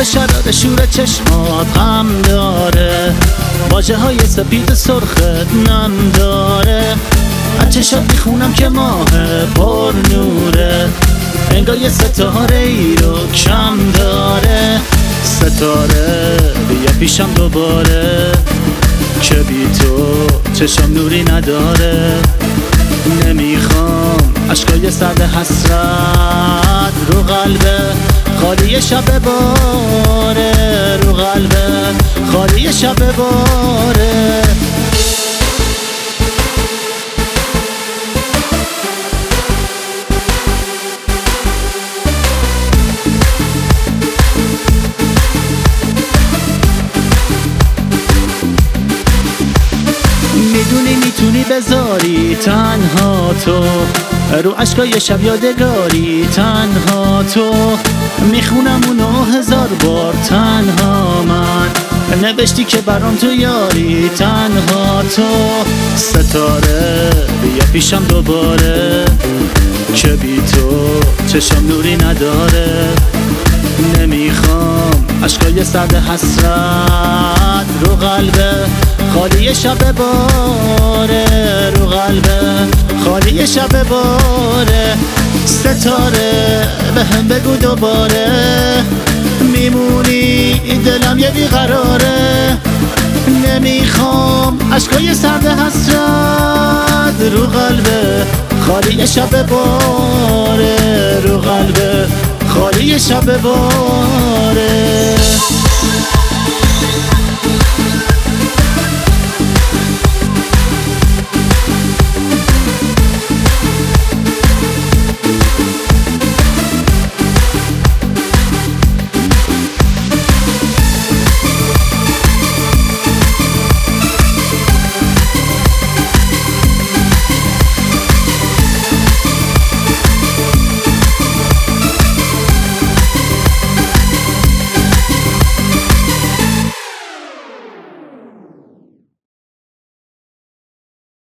شرار شور چشمات غم داره، واژه های سپید سرخت نم داره. از چشات میخونم که ماه پر نوره، انگار یه ستاره ای رو کم داره. ستاره بیا پیشم دوباره، که بی تو چشم نوری نداره. نمیخوام عشقای سرد حسرت رو قلبه خالی شب باره، رو قلبه خالی شب باره. میتونی بذاری تنها تو رو عشقای شب یادگاری، تنها تو میخونم اونو 1000 بار. تنها من نوشتی که برام تو یاری، تنها تو. ستاره بیا پیشم دوباره، که بی تو چشم نوری نداره. نمیخوام عشقای سرد حسرت رو قلبه خالی شب باره، رو قلبه خالی شب باره. ستاره به هم بگو دوباره، میمونی دلم یه بیقراره. نمیخوام عشقای سرد حسرت رو قلبه خالی شب باره، رو قلبه خالی شب باره.